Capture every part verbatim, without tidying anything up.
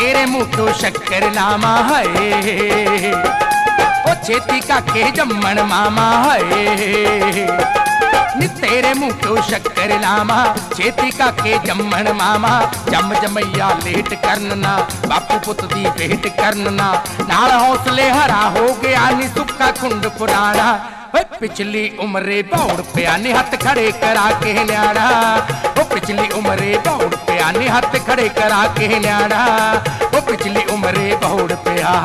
तेरे मुंह तो शक्कर लामा है, ओ छेती का के जम्मन मामा है। नी तेरे मुंह तो शक्कर लामा, छेती का के जम्मन मामा। जम जमैया लेट करना, बापू पुत दी भेंट करना। नाल हौसले हरा हो गया नी सुखा कुंड पुराना। पिछली उम्रे बौड़ पिया नी हथ खड़े करा के न्याड़ा। ओ पिछली उम्रे बौड़ पिया नी हथ खड़े करा के न्याड़ा। ओ पिछली उम्रे बौड़ पिया।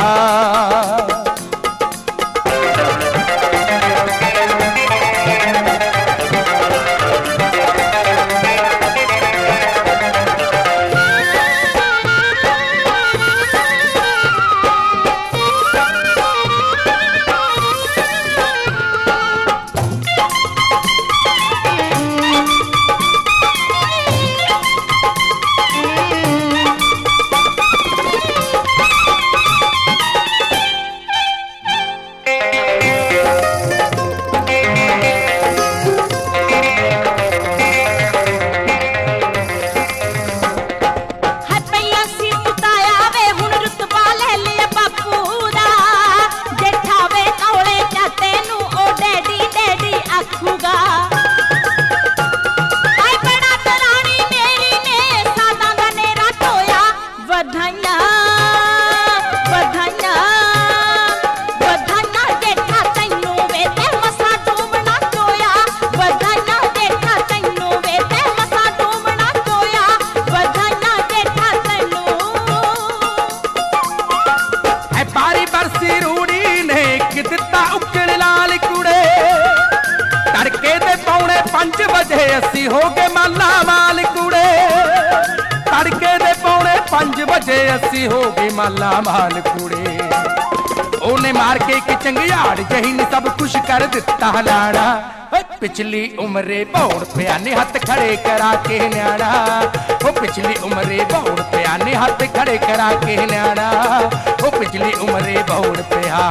पंज बजे अस्सी हो गए माला माल कुड़े। तड़के दे पौने पंज बजे अस्सी हो गए माला माल कुड़े। ओने मार के एक चंगियाड़ जही ने सब कुछ कर दिता लाड़ा। पिछली उम्रे बौड़ पिया ने हथ खड़े करा के न्याड़ा। ओ पिछली उम्रे बौड़ पिया ने हथ खड़े करा के न्याड़ा। ओ पिछली उम्रे बौड़ पिया।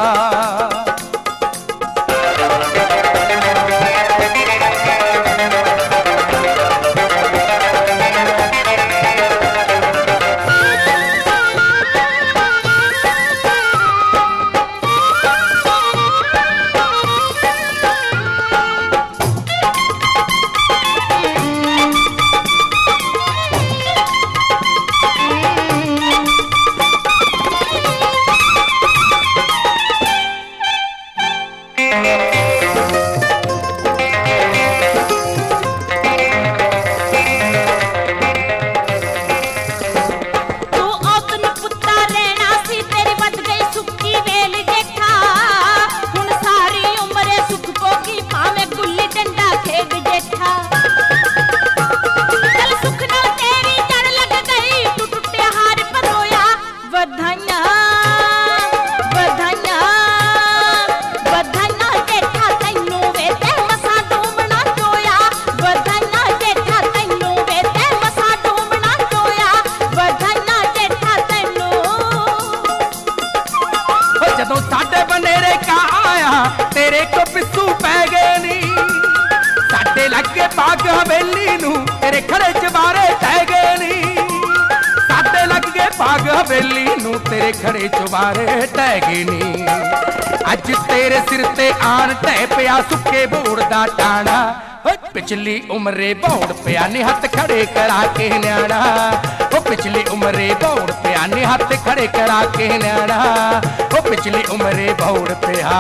तेरे को पिस्सू पै गए नी साडे लगे बाग हवेली नू तेरे खड़े चबारे टह गए नी। साडे लगे बाग हवेली नू तेरे खड़े चबारे टह गए नी। अज तेरे सिर ते आन टह पिया सुके बोड़ दा टाणा। पिछली उम्रे बौड़ पिया ने हथ खड़े करा के न्याड़ा। ओ पिछली उम्रे बौड़ पिया ने हथ खड़े करा के न्याड़ा। ओ पिछली उम्रे बौड़ पिया।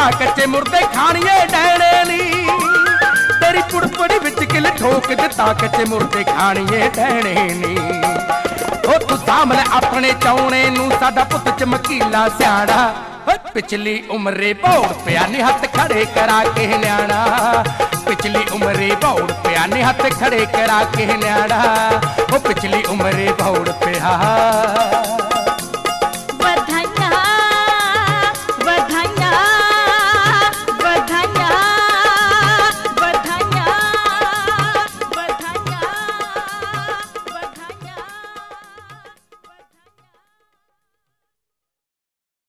ਕੱਚੇ ਮੁਰਦੇ ਖਾਣੀਏ ਡੈਣੇ ਨੀ ਤੇਰੀ ਪੁੜਪੜੀ ਵਿੱਚ ਕਿਲ ਠੋਕ ਦਿੱਤਾ ਕੱਚੇ ਮੁਰਦੇ ਖਾਣੀਏ ਡੈਣੇ ਨੀ ਉਹ ਤੂੰ ਸਾਹਮਣੇ ਆਪਣੇ ਚਾਉਣੇ ਨੂੰ ਸਾਡਾ ਪੁੱਤ ਚਮਕੀਲਾ ਸਿਆਣਾ पिछली उम्रे बौड़ पिया ने हथ खड़े करा के न्याणा पिछली उम्रे बौड़ पिया ने हथ खड़े करा के न्याणा ओ पिछली उम्रे बौड़ पिया